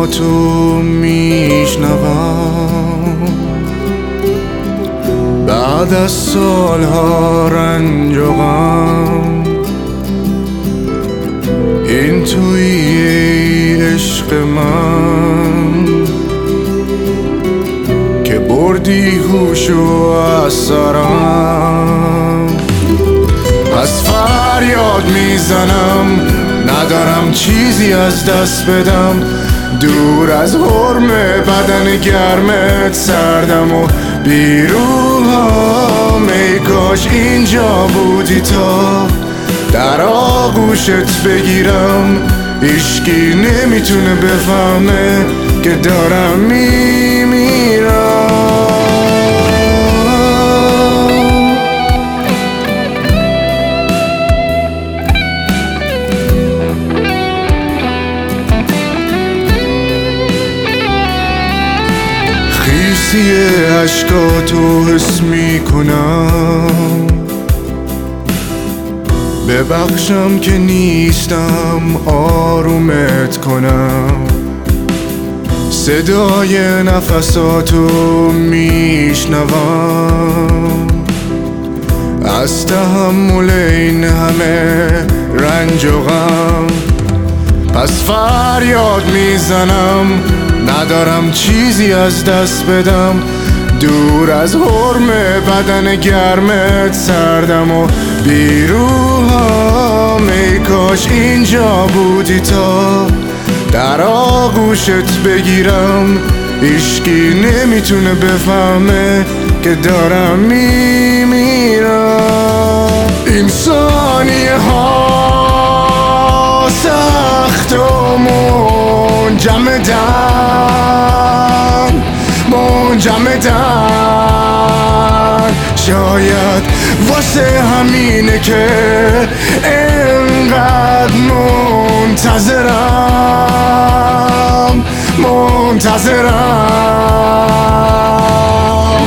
عشقاتو میشنوم، بعد از سالها رنج و غم. این تویی ای عشق من که بردی هوشو از سرم. پس فریاد میزنم ندارم چیزی از دست بدم، دور از حرم بدن گرمت سردم و بیروحم. ای کاش اینجا بودی تا در آغوشت بگیرم. هیچکی نمیتونه بفهمه که دارم میمیرم. خیسی عشقاتو حس میکنم، ببخشم که نیستم آرومت کنم. صدای نفساتو میشنوم، از تحمل این همه رنج و غم. پس فریاد میزنم ندارم چیزی از دست بدم، دور از حرم بدن گرمت سردم و بیروحم. ای کاش اینجا بودی تا در آغوشت بگیرم. هیچکی نمیتونه بفهمه که دارم میمیرم. این ثانیه ها سخت و منجمدن، شاید واسه همینه که انقدر منتظرم.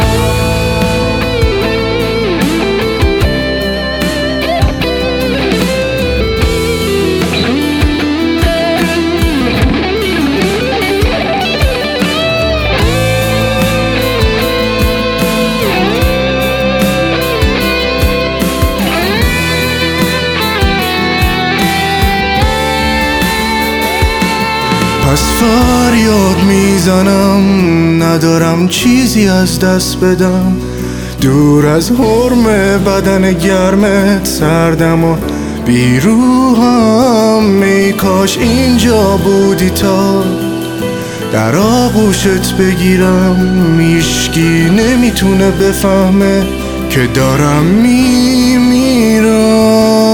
پس فریاد میزنم ندارم چیزی از دست بدم، دور از حرم بدن گرمت سردم و بیروحم. ای کاش اینجا بودی تا در آغوشت بگیرم. هیچکی نمیتونه بفهمه که دارم میمیرم.